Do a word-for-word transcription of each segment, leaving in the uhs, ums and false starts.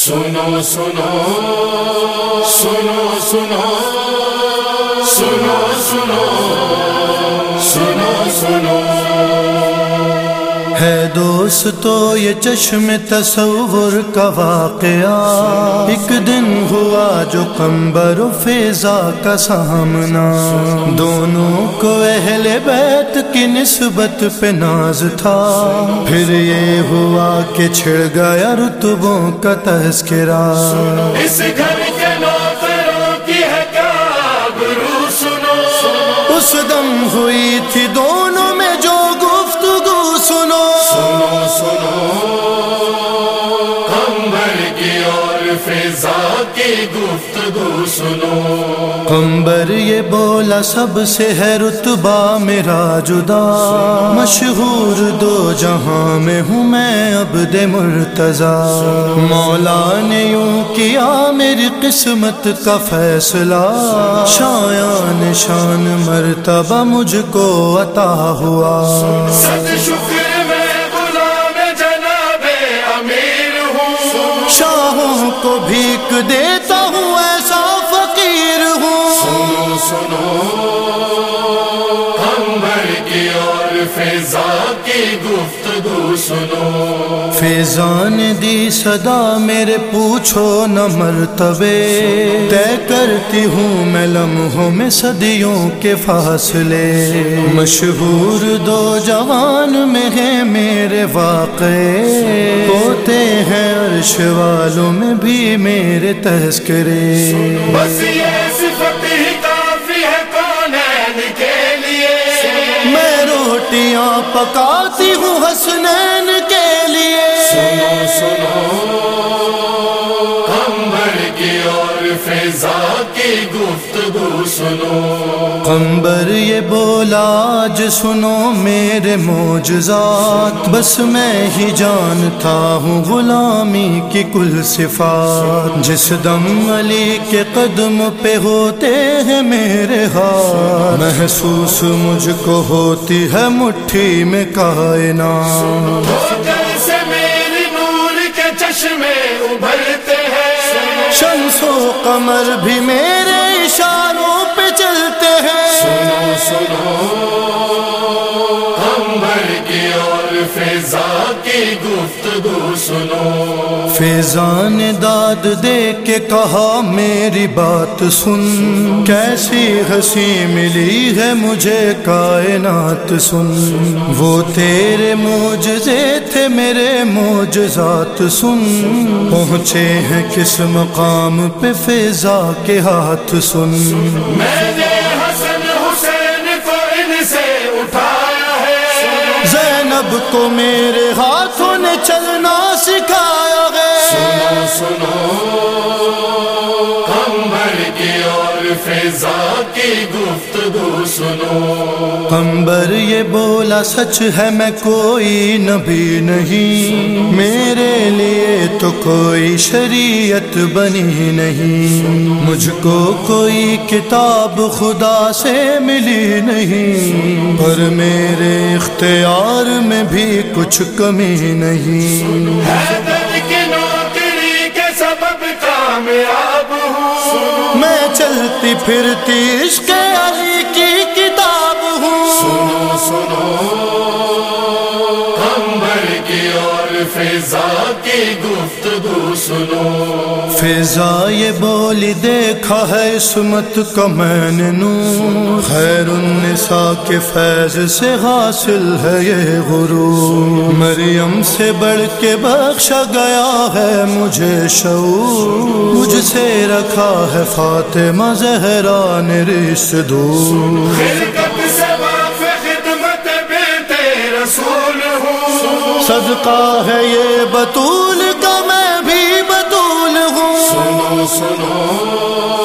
سنو سنو سنو سنو سنو سنو سنو سنو ہے دوستو یہ چشم تصور کا واقعہ، ایک دن ہوا جو قمبر و فضا کا سامنا، دونوں کو اہل بیت کی نسبت پہ ناز تھا، پھر یہ ہوا کہ چھڑ گیا رتبوں کا تذکرہ، اس گھر کے نوکروں کی ہے کیا آبرو، سنو اس دم ہوئی تھی دونوں میں جو گفتگو، سنو سنو سنو قمبر کی اور فضا کی گفتگو سنو، قمبر یہ بولا سب سے ہے رتبہ میرا جدا، مشہور دو جہاں میں ہوں میں عبد مرتضیٰ، مولا نے یوں کیا میری قسمت کا فیصلہ، شایان شان مرتبہ مجھ کو عطا ہوا، صد شکر میں غلام جناب امیر ہوں، شاہوں کو بھیک دیتا ہوں ایسا فقیر ہوں، سنو سنو قمبر کی اور فضا کی گفتگو سنو، فضا نے دی صدا میرے پوچھو نہ مرتبے، طے کرتی ہوں میں لمحوں میں صدیوں کے فاصلے، مشہور دو جوان میں ہیں میرے واقعے، ہوتے ہیں عرش والوں میں بھی میرے تذکرے، بس یہ صفت ہی کافی ہے کونین کے لیے، میں روٹیاں پکاتی ہوں حسنین کے لیے، سنو سنو قمبر کی اور فضا کی گفتگو سنو، قمبر یہ بولا آج سنو میرے معجزات، بس میں ہی جانتا ہوں غلامی کی کل صفات، جس دم علی کے قدم پہ ہوتے ہیں میرے ہاتھ، محسوس مجھ کو ہوتی ہے مٹھی میں کائنات، جیسے میری نور کے چشمے ابھرتے ہیں، شمس و قمر بھی میرے اشاروں پہ چلتے ہیں، سنو سنو قمبر کی اور فضا کی گفتگو سنو، فضا نے داد دے کے کہا میری بات سن، کیسی ہنسی ملی ہے مجھے کائنات سن، وہ تیرے معجزے تھے میرے معجزات سن، پہنچے ہیں کس مقام پہ فضا کے ہاتھ سن، میں نے حسن حسین کو ان سے اٹھایا ہے، زینب کو میرے ہاتھوں نے چلنا سکھایا ہے، سنو سنو قمبر کی اور فضا کی گفتگو سنو، قمبر یہ بولا سچ ہے میں کوئی نبی نہیں، میرے لیے تو کوئی شریعت بنی نہیں، مجھ کو کوئی کتاب خدا سے ملی نہیں، پر میرے اختیار میں بھی کچھ کمی نہیں، حیدر کی نوکری کے سبب کامیاب ہوں، میں چلتی پھرتی عشق علی کی کتاب ہوں، سنو سنو قمبر کی اور فضا کی گفتگو سنو، فضا یہ بولی دیکھا ہے عصمت کا میں نے نور، خیر النساء کے فیض سے حاصل ہے یہ غرور، مریم سے بڑھ کے بخشا گیا ہے مجھے شعور، مجھ سے رکھا ہے فاطمہ زہرا نے رشتہ دور، خلقت سے واقف خدمت بنت رسول ہوں، صدقہ ہے یہ بطول کا میں بھی بطول ہوں، سنو سنو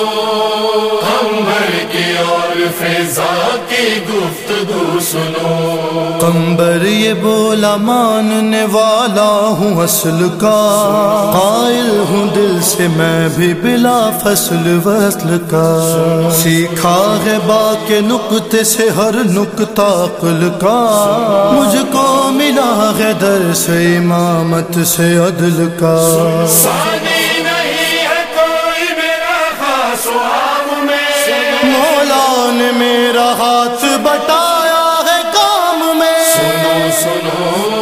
قمبر کی اور فضا کی گفتگو سنو، قمبر یہ بولا ماننے والا ہوں اصل کا، قائل ہوں دل سے میں بھی بلا فصل وصل کا، سیکھا ہے با کے نقطے سے ہر نقطہ عقل کا، مجھ کو ملا ہے درس امامت سے عدل کا، ثانی سوام میں، مولا نے میرا ہاتھ بٹایا ہے کام میں، سنو سنو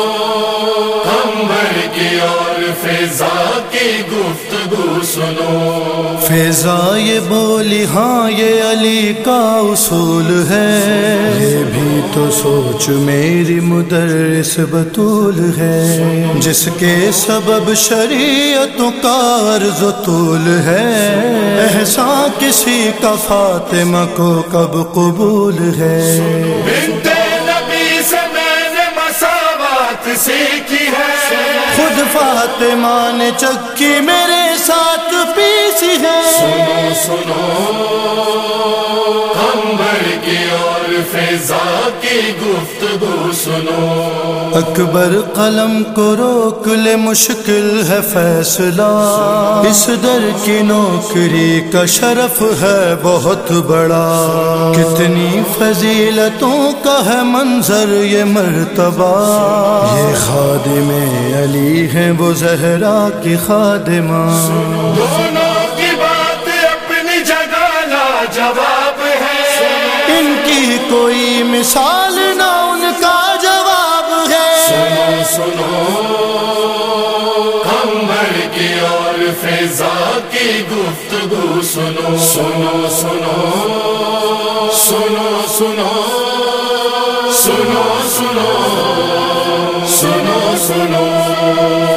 قمر کی اور فضا کی گفتگو سنو، فضا یہ بولی ہاں یہ علی کا اصول ہے، یہ بھی تو سوچ میری مدرس بطول ہے، جس کے سبب شریعتوں کا عرض و طول ہے، احسان کسی کا فاطمہ کو کب قبول ہے، بنت نبی سے میں نے مساوات سیکھی ہے، خود فاطمہ نے چکی میرے ساتھ پیسی ہے، سنو سنو قمر کی اور فضا کی گفتگو سنو، اکبر قلم کو روک لے مشکل ہے فیصلہ، اس در کی نوکری کا شرف ہے بہت بڑا، کتنی فضیلتوں کا ہے منظر یہ مرتبہ، یہ خادم علی ہیں وہ زہرا کی خادمہ، دونوں کی بات اپنی جگہ لاجواب ہے، ان کی کوئی مثال نہ ان کا جواب ہے، سنو سنو قمر کی اور فضا کی گفتگو سنو، سنو سنو سنو سنو سنو سنو سنو سنو